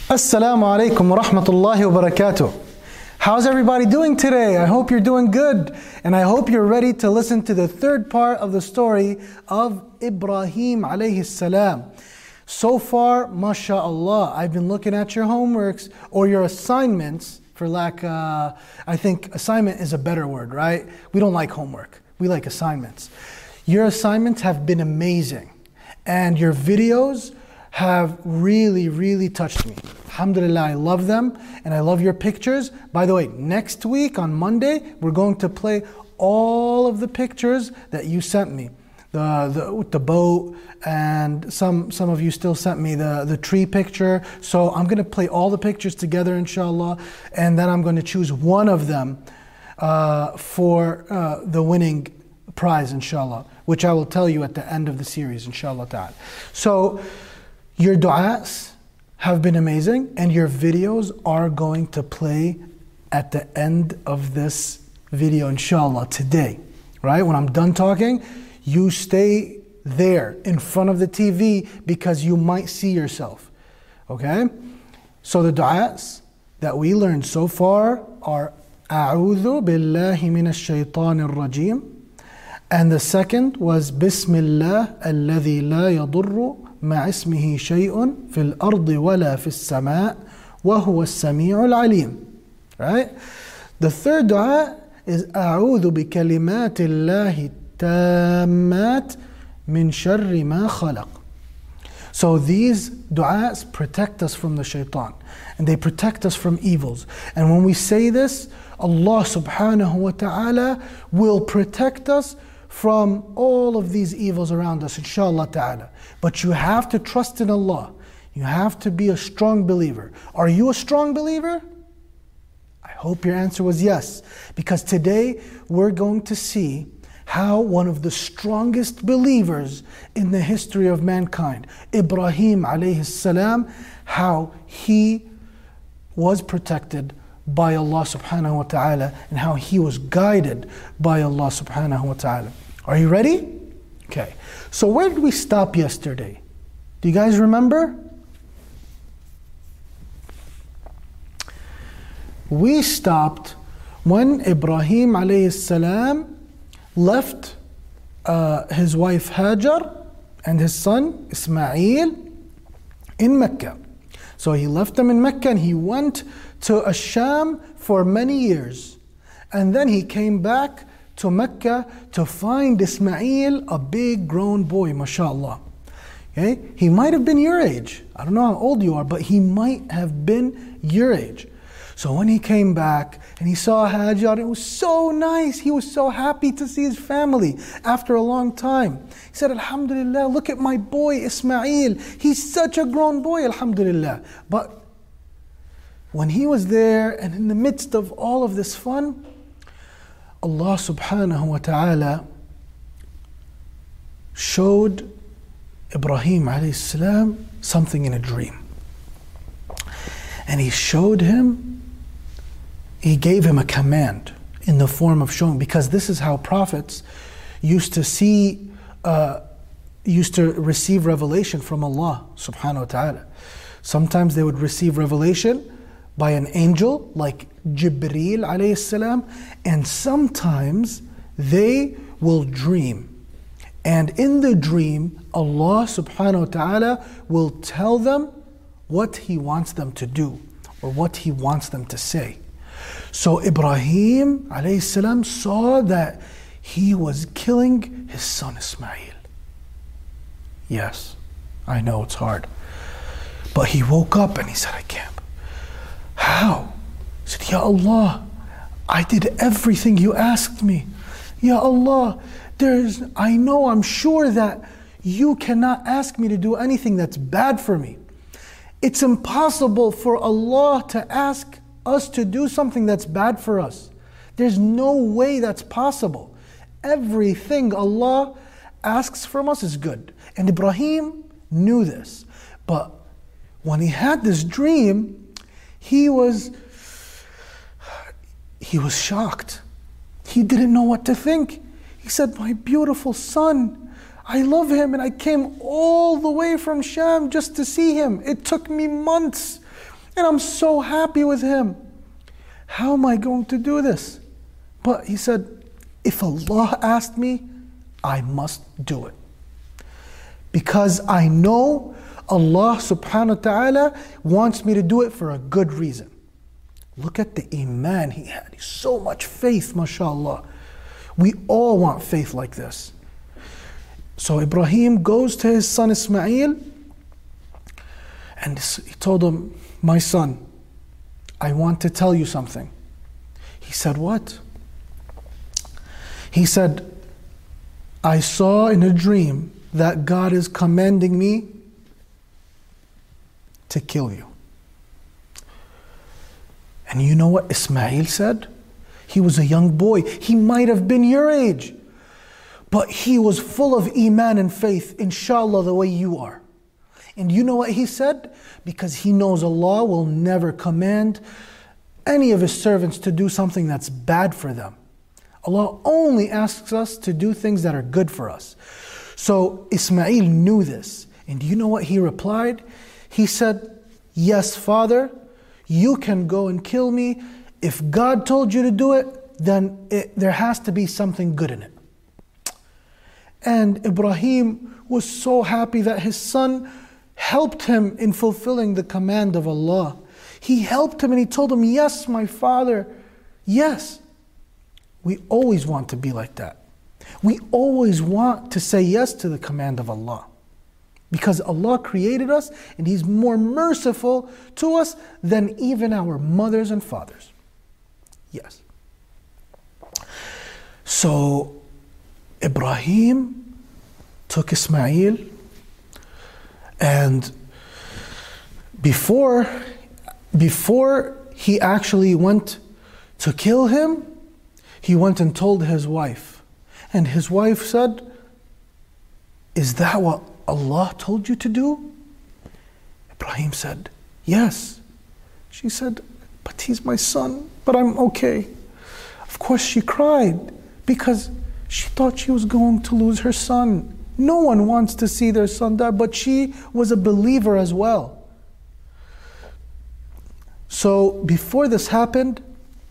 Assalamu alaikum wa rahmatullahi wa barakatuh. How's everybody doing today? I hope you're doing good, and I hope you're ready to listen to the third part of the story of Ibrahim alayhi salam. So far, mashallah, I've been looking at your homeworks or your assignments, I think assignment is a better word, right? We don't like homework, we like assignments. Your assignments have been amazing, and your videos have really touched me. Alhamdulillah, I love them, and I love your pictures. By the way, next week on Monday, we're going to play all of the pictures that you sent me. The boat, and some of you still sent me the tree picture. So I'm going to play all the pictures together, inshallah, and then I'm going to choose one of them for the winning prize, inshallah, which I will tell you at the end of the series, inshallah ta'ala. So your du'as have been amazing, and your videos are going to play at the end of this video, inshallah, today. Right? When I'm done talking, you stay there in front of the TV because you might see yourself. Okay? So the du'as that we learned so far are A'udhu billahi minash shaitanir rajim. And the second was Bismillah alladhi la yadurru مع اسمه شيء في الأرض ولا في السماء وهو السميع العليم. Right? The third dua is أعوذ بكلمات الله التامات من شر ما خلق. So these du'as protect us from the shaitan, and they protect us from evils. And when we say this, Allah subhanahu wa ta'ala will protect us from all of these evils around us, inshallah ta'ala. But you have to trust in Allah. You have to be a strong believer. Are you a strong believer? I hope your answer was yes. Because today we're going to see how one of the strongest believers in the history of mankind, Ibrahim alayhi salam, how he was protected by Allah subhanahu wa ta'ala, and how he was guided by Allah subhanahu wa ta'ala. Are you ready? Okay. So where did we stop yesterday? Do you guys remember? We stopped when Ibrahim alayhi salam left his wife Hajar and his son Ismail in Mecca. So he left them in Mecca and he went to Asham for many years. And then he came back to Mecca to find Ismail, a big grown boy, mashallah. Okay? He might have been your age. I don't know how old you are, but he might have been your age. So when he came back and he saw Hajar, it was so nice. He was so happy to see his family after a long time. He said, Alhamdulillah, look at my boy Ismail. He's such a grown boy, Alhamdulillah. But when he was there and in the midst of all of this fun, Allah subhanahu wa ta'ala showed Ibrahim alayhi salam something in a dream. And he showed him, he gave him a command in the form of showing, because this is how prophets used to receive revelation from Allah subhanahu wa ta'ala. Sometimes they would receive revelation by an angel like Jibreel alayhi salam, and sometimes they will dream. And in the dream, Allah subhanahu wa ta'ala will tell them what He wants them to do or what He wants them to say. So Ibrahim alayhi salam saw that he was killing his son Ismail. Yes, I know it's hard. But he woke up and he said, I can't. How? He said, Ya Allah, I did everything you asked me. Ya Allah, I'm sure that you cannot ask me to do anything that's bad for me. It's impossible for Allah to ask us to do something that's bad for us. There's no way that's possible. Everything Allah asks from us is good. And Ibrahim knew this. But when he had this dream, he was shocked. He didn't know what to think. He said, my beautiful son, I love him, and I came all the way from Sham just to see him. It took me months. And I'm so happy with him. How am I going to do this? But he said, if Allah asked me, I must do it. Because I know Allah subhanahu wa ta'ala wants me to do it for a good reason. Look at the iman he had. So much faith, mashallah. We all want faith like this. So Ibrahim goes to his son Ismail and he told him, my son, I want to tell you something. He said, what? He said, I saw in a dream that God is commanding me to kill you. And you know what Ismail said? He was a young boy. He might have been your age. But he was full of iman and faith, inshallah, the way you are. And you know what he said? Because he knows Allah will never command any of his servants to do something that's bad for them. Allah only asks us to do things that are good for us. So Ismail knew this. And do you know what he replied? He said, yes, Father, you can go and kill me. If God told you to do it, then there has to be something good in it. And Ibrahim was so happy that his son helped him in fulfilling the command of Allah. He helped him and he told him, yes, my father, yes. We always want to be like that. We always want to say yes to the command of Allah. Because Allah created us and He's more merciful to us than even our mothers and fathers. Yes. So Ibrahim took Ismail, and before he actually went to kill him, he went and told his wife. And his wife said, is that what Allah told you to do? Ibrahim said, yes. She said, but he's my son, but I'm okay. Of course she cried because she thought she was going to lose her son. No one wants to see their son die, but she was a believer as well. So before this happened,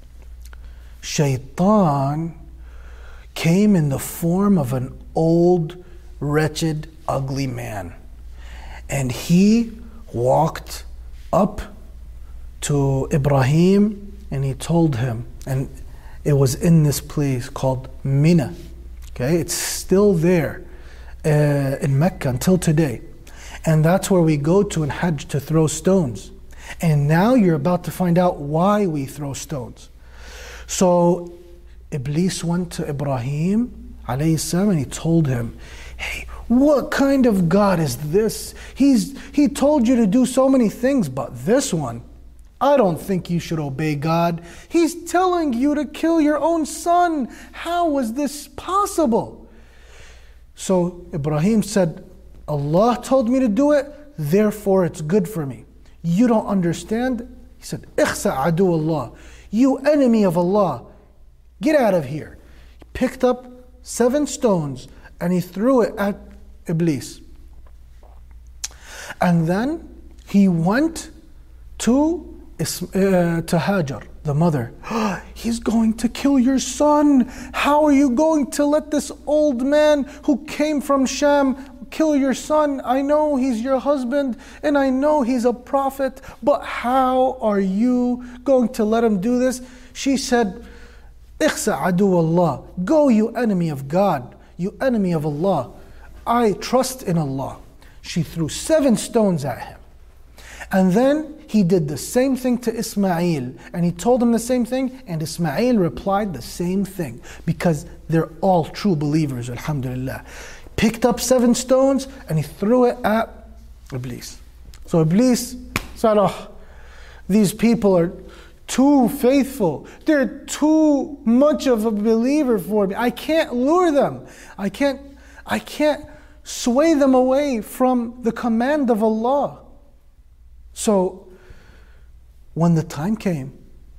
Shaitan came in the form of an old, wretched, ugly man. And he walked up to Ibrahim and he told him, and it was in this place called Mina. Okay, it's still there in Mecca until today. And that's where we go to in Hajj to throw stones. And now you're about to find out why we throw stones. So Iblis went to Ibrahim alayhi salam and he told him, hey, what kind of God is this? He told you to do so many things, but this one, I don't think you should obey God. He's telling you to kill your own son. How was this possible? So Ibrahim said, Allah told me to do it, therefore it's good for me. You don't understand? He said, Ikhsa adu Allah. You enemy of Allah, get out of here. He picked up 7 stones and he threw it at Iblis. And then he went to Hajar, the mother. He's going to kill your son. How are you going to let this old man who came from Sham kill your son? I know he's your husband and I know he's a prophet, but how are you going to let him do this? She said, Ikhsa adu Allah. Go, you enemy of God, you enemy of Allah. I trust in Allah. She threw 7 stones at him. And then he did the same thing to Ismail. And he told him the same thing. And Ismail replied the same thing. Because they're all true believers, alhamdulillah. Picked up 7 stones and he threw it at Iblis. So Iblis said, oh, these people are too faithful. They're too much of a believer for me. I can't lure them. I can't sway them away from the command of Allah. So when the time came,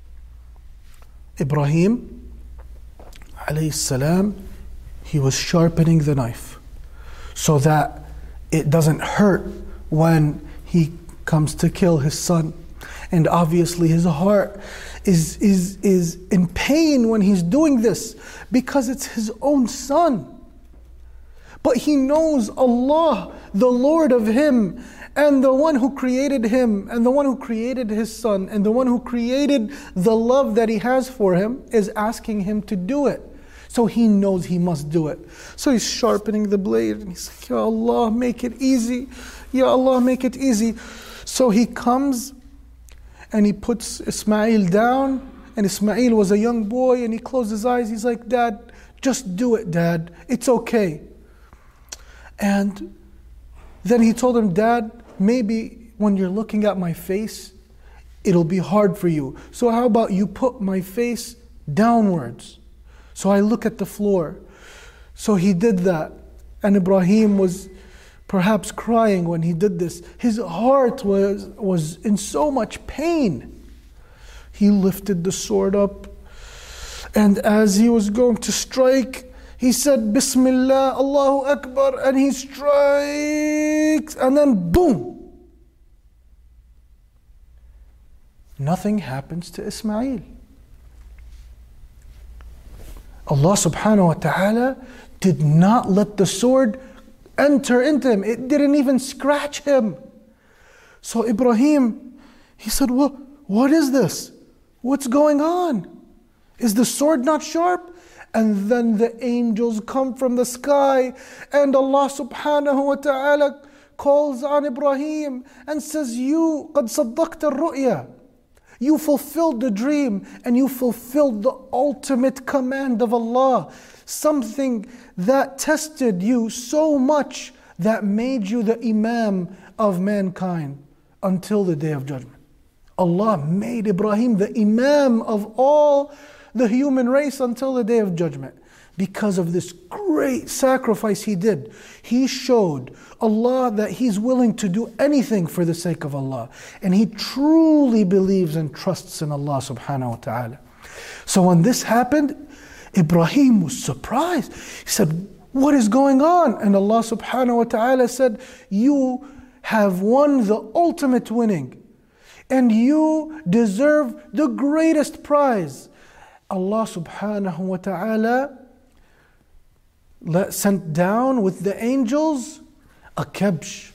Ibrahim alayhi salam, he was sharpening the knife so that it doesn't hurt when he comes to kill his son. And obviously his heart is in pain when he's doing this, because it's his own son. But he knows Allah, the Lord of him, and the one who created him, and the one who created his son, and the one who created the love that he has for him, is asking him to do it. So he knows he must do it. So he's sharpening the blade, and he's like, Ya Allah, make it easy. Ya Allah, make it easy. So he comes and he puts Ismail down, and Ismail was a young boy, and he closed his eyes. He's like, Dad, just do it, Dad. It's okay. And then he told him, Dad, maybe when you're looking at my face, it'll be hard for you. So how about you put my face downwards? So I look at the floor. So he did that. And Ibrahim was perhaps crying when he did this. His heart was in so much pain. He lifted the sword up. And as he was going to strike, he said, Bismillah, Allahu Akbar, and he strikes, and then boom. Nothing happens to Ismail. Allah subhanahu wa ta'ala did not let the sword enter into him. It didn't even scratch him. So Ibrahim, he said, what is this? What's going on? Is the sword not sharp? And then the angels come from the sky, and Allah subhanahu wa ta'ala calls on Ibrahim and says, You قد صدقت الرؤيا. You fulfilled the dream, and you fulfilled the ultimate command of Allah. Something that tested you so much that made you the Imam of mankind until the Day of Judgment. Allah made Ibrahim the Imam of all the human race until the Day of Judgment. Because of this great sacrifice he did, he showed Allah that he's willing to do anything for the sake of Allah. And he truly believes and trusts in Allah subhanahu wa ta'ala. So when this happened, Ibrahim was surprised. He said, what is going on? And Allah subhanahu wa ta'ala said, you have won the ultimate winning. And you deserve the greatest prize. Allah subhanahu wa ta'ala sent down with the angels a kabsh.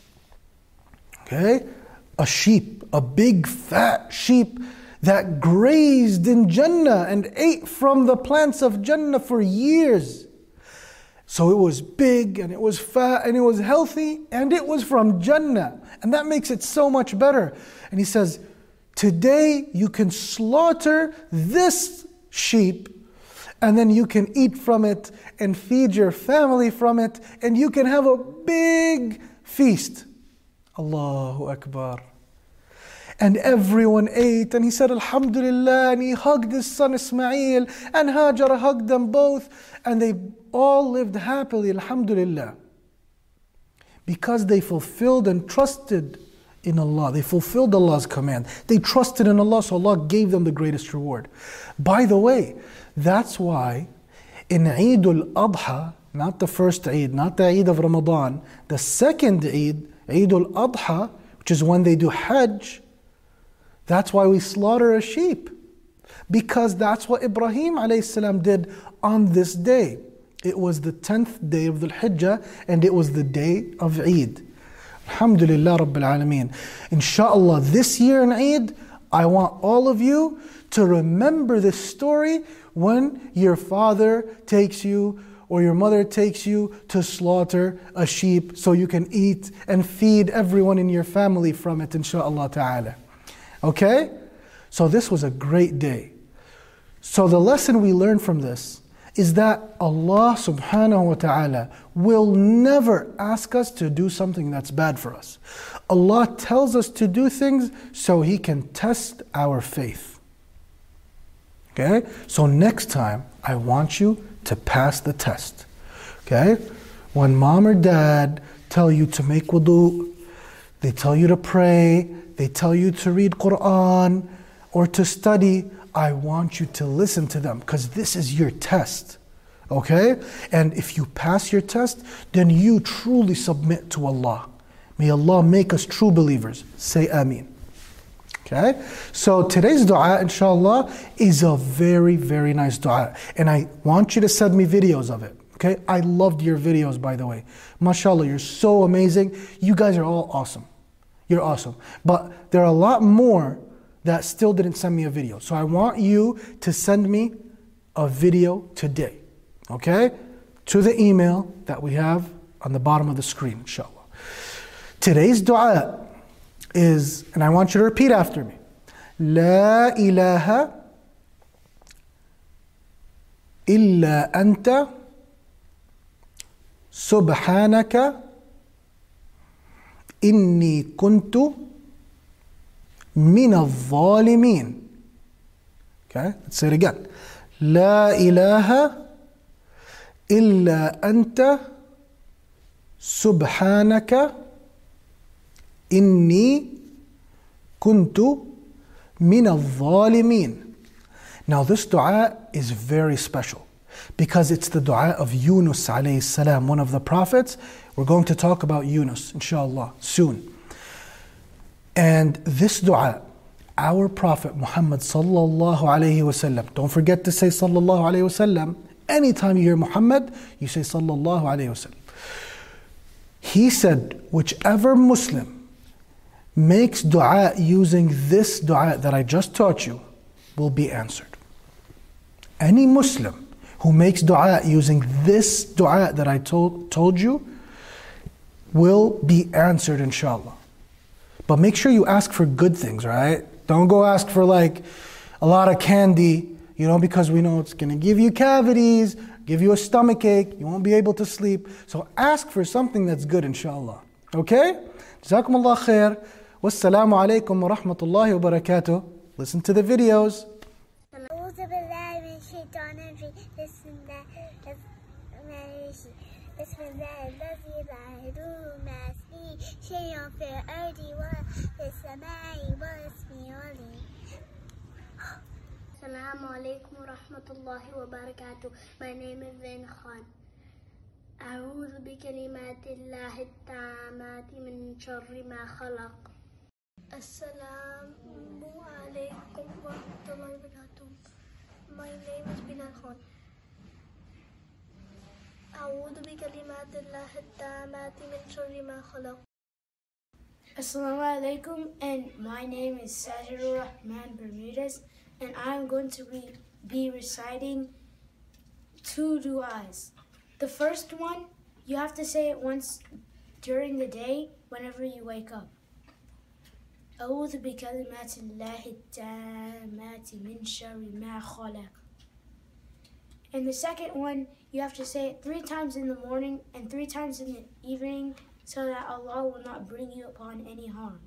Okay? A sheep, a big fat sheep that grazed in Jannah and ate from the plants of Jannah for years. So it was big and it was fat and it was healthy and it was from Jannah. And that makes it so much better. And he says, today you can slaughter this sheep and then you can eat from it and feed your family from it and you can have a big feast. Allahu Akbar. And everyone ate and he said Alhamdulillah, and he hugged his son Ismail and Hajar hugged them both and they all lived happily, Alhamdulillah. Because they fulfilled and trusted in Allah. They fulfilled Allah's command. They trusted in Allah, so Allah gave them the greatest reward. By the way, that's why in Eid al-Adha, not the first Eid, not the Eid of Ramadan, the second Eid, Eid al-Adha, which is when they do Hajj, that's why we slaughter a sheep. Because that's what Ibrahim a.s. did on this day. It was the 10th day of the Hijjah and it was the day of Eid. Alhamdulillah Rabbil Alameen. Inshallah, this year in Eid, I want all of you to remember this story when your father takes you or your mother takes you to slaughter a sheep so you can eat and feed everyone in your family from it, inshallah ta'ala. Okay? So this was a great day. So the lesson we learn from this is that Allah subhanahu wa ta'ala will never ask us to do something that's bad for us. Allah tells us to do things so He can test our faith. Okay? So next time, I want you to pass the test. Okay? When mom or dad tell you to make wudu, they tell you to pray, they tell you to read Quran or to study, I want you to listen to them because this is your test. Okay? And if you pass your test, then you truly submit to Allah. May Allah make us true believers. Say Ameen. Okay, so today's dua, inshallah, is a very, very nice dua. And I want you to send me videos of it. Okay, I loved your videos, by the way. MashaAllah, you're so amazing. You guys are all awesome. You're awesome. But there are a lot more that still didn't send me a video. So I want you to send me a video today. Okay, to the email that we have on the bottom of the screen, inshallah. Today's dua is, and I want you to repeat after me. La ilaha illa anta subhanaka inni kuntu min al-zalimin. Okay, let's say it again. La ilaha illa anta subhanaka inni kuntu min al-zalimin. Now this dua is very special because it's the dua of Yunus alayhi salam, one of the prophets. We're going to talk about Yunus, inshallah, soon. And this dua, our Prophet Muhammad sallallahu alayhi wasallam, don't forget to say sallallahu alayhi wasallam. Anytime you hear Muhammad, you say sallallahu alayhi wasallam. He said, whichever Muslim makes dua using this dua that I just taught you will be answered. Any Muslim who makes dua using this dua that I told you will be answered, inshallah. But make sure you ask for good things, right? Don't go ask for like a lot of candy, because we know it's going to give you cavities, give you a stomach ache, you won't be able to sleep. So ask for something that's good, inshallah. Okay? Jazakumullah khair. Wassalamu alaikum wa rahmatullahi wa barakatuh. Listen to the videos. Assalamu alaikum wa rahmatullahi wa barakatuh. My name is Zain Khan. أعوذ بكلمات الله التامات من شر ما خلق. Assalamu alaikum wa rahmatullahi wa barakatuh. My name is Bilal Khan. أعوذ بكلمات الله التامات من شر ما خلق. Assalamu alaikum, and my name is Sajidur Rahman Bermudez, and I'm going to be reciting 2 du'as. The first one, you have to say it once during the day whenever you wake up. أعوذ بكلمات الله التامات من شر ما خلق. And the second one, you have to say it 3 times in the morning and 3 times in the evening so that Allah will not bring you upon any harm.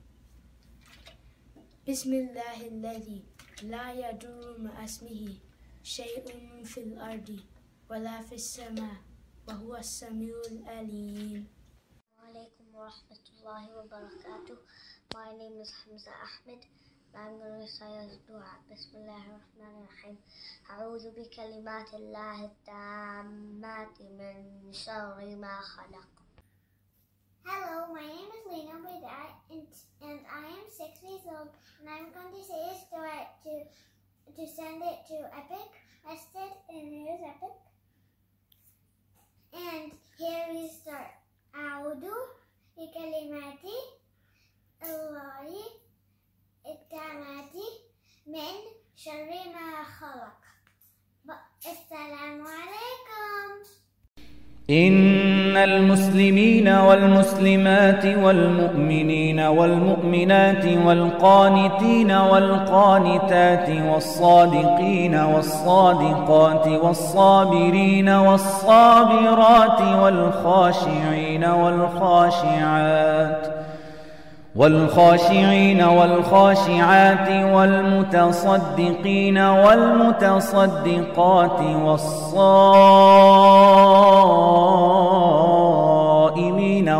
Bismillah alladhi la yadurru ma asmihi shay'un fil ardi wala fis sama wa huwa as-sami'ul alim. Assalamualaikum warahmatullahi wabarakatuh. My name is Hamza Ahmed. I'm going to recite a dua. Bismillahirrahmanirrahim. أعوذ بكلمات الله التامات من شر ما خلق. Hello, my name is Lena Baidat, and I am 6 years old, and I'm going to say this dua to send it to Epic Masjid, and here's Epic. And here we start. أعوذ بكلمات الله التامات من شر ما خلق. السلام عليكم. إن المسلمين والمسلمات والمؤمنين والمؤمنات والقانتين والقانتات والصادقين والصادقات والصابرين والصابرات والخاشعين والخاشعين والخاشعات والمتصدقين والمتصدقات والصائمين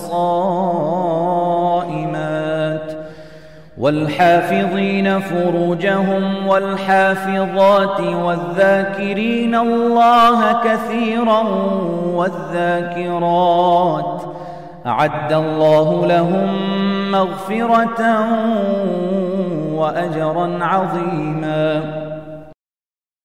والصائمات والحافظين فروجهم والحافظات والذاكرين الله كثيرا والذاكرات أعد الله لهم مغفرة وأجرا عظيما.